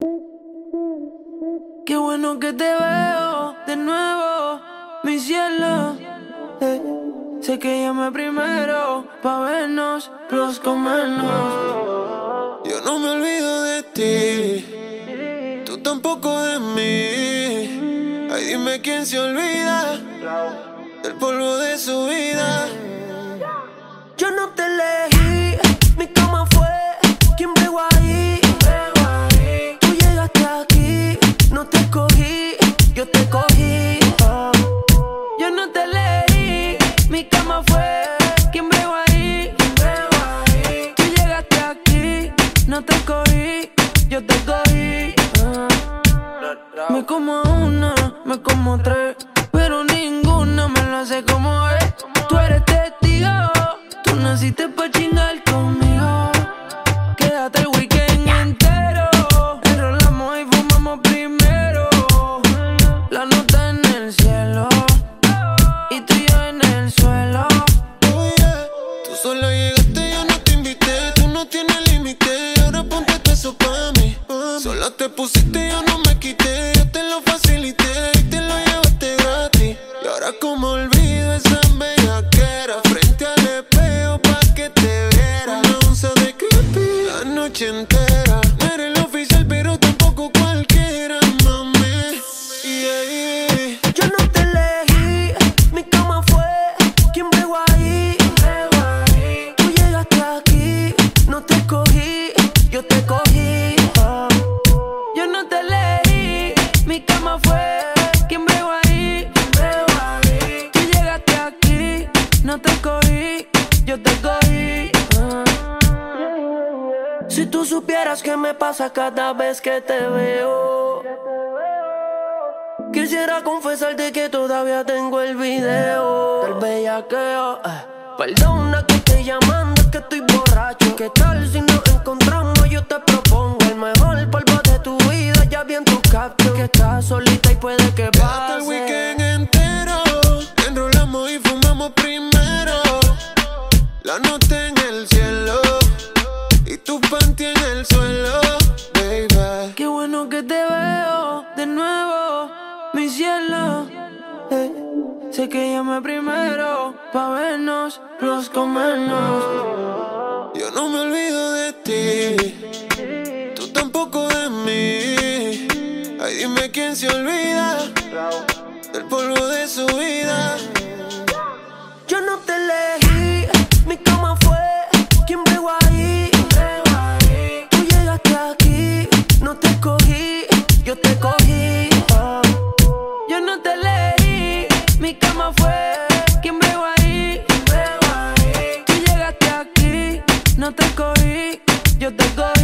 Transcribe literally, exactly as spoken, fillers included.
Qué bueno que te veo de nuevo, mi cielo. Eh, sé que llamé primero pa' vernos, los comernos. Yo no me olvido de ti, tú tampoco de mí. Ay, dime quién se olvida del polvo de su vida. Yo no te elegí, mi cama fue quien bregó ahí. Tú llegaste aquí, no te escogí, yo te cogí. Yo no te elegí, mi cama fue quien bregó ahí. Tú llegaste aquí, no te escogí, yo te cogí. Me como una, me como tres, pero ninguna me lo hace como es. Tú eres testigo, tú naciste pa' chingar conmigo. Quédate el weekend entero, enrolamos y fumamos primero. La nota en el cielo y tú y yo en el suelo. Oh yeah, tú sola llegaste, yo no te invité. Tú no tienes límite, ahora ponte todo eso pa' mí. Sola te pusiste, yo no me quité. Yo te lo facilité y te lo llevaste gratis. Y ahora como olvido esa bellaquera frente al espejo pa' que te viera. Una onza de creepy la noche entera. No eres la oficial pero tampoco cualquiera, mami. Yeah, yeah. Yo no te elegí, mi cama fue quien bregó ahí. Tú llegaste aquí, no te escogí, yo te cogí. Yo no te elegí, mi cama fue quien bregó ahí. Tú llegaste aquí, no te escogí, yo te cogí. Si tú supieras qué me pasa cada vez que te veo, quisiera confesarte que todavía tengo el video del bellaqueo. eh. Perdona que estoy llamando, es que estoy borracho. ¿Qué tal si nos encontramos? Yo te propongo el mejor polvo de tu vida. Ya vi en tu caption que estás solita y puede que Quédate el pase. weekend entero, enrolamos y fumamos primero. La nota en el cielo y tu panty en el suelo, baby. Qué bueno que te veo de nuevo, mi cielo. Eh, sé que llamé primero pa' vernos, los comernos. Yo no me olvido de ti, tú tampoco de mí. Ay, dime quién se olvida del polvo de su vida. Yo no te elegí, mi cama fue quien bregó ahí. Tú llegaste aquí, no te escogí, yo te cogí. Yo no te elegí, mi cama fue quien bregó ahí. Tú llegaste aquí, no te escogí, yo te cogí.